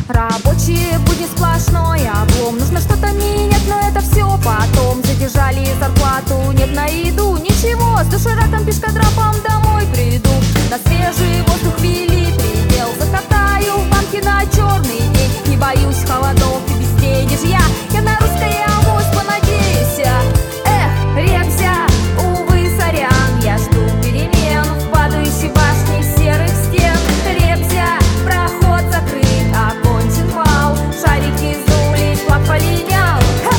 Рабочие будни сплошной облом. Нужно что-то менять, но это все потом. Задержали зарплату, нет на еду. Ничего, с дошираком, пешкотропом домой приду. На свежий воздух вели предел. Закатаю в банки на черный день. Не боюсь холодов и безденежья. Я на русское авось понадеюсь. Эх, Ребзя, увы, сорян. Я жду перемен в падающей башне серых стен. Ребзя, проход закрыт, окончен вал. Шарики сдулись, флаг полинял.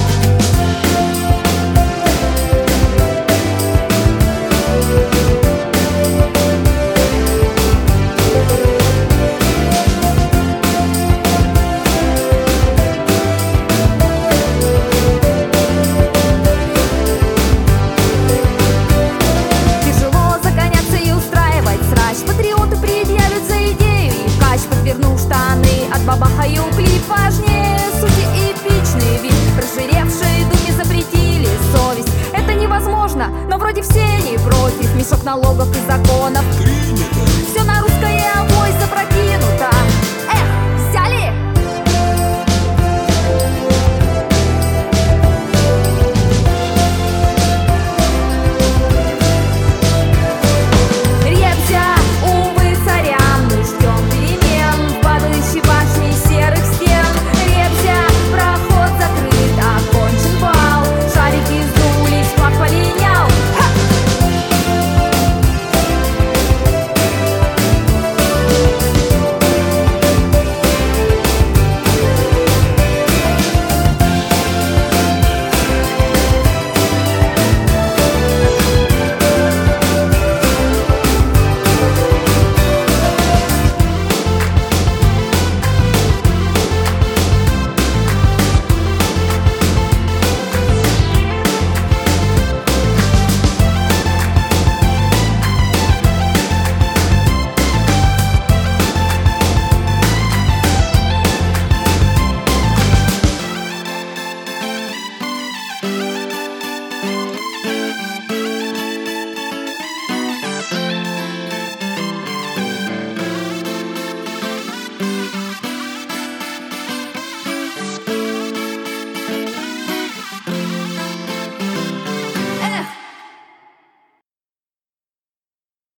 Тяжело загоняться и устраивать срач. Патриоты предъявят за идею и кач. Подверну штаны, отбабахаю клип. Важнее сути эпичный вид. Разжиревшие думи запретили совесть. Это невозможно, но вроде все не против. Мешок налогов и законов. Принят.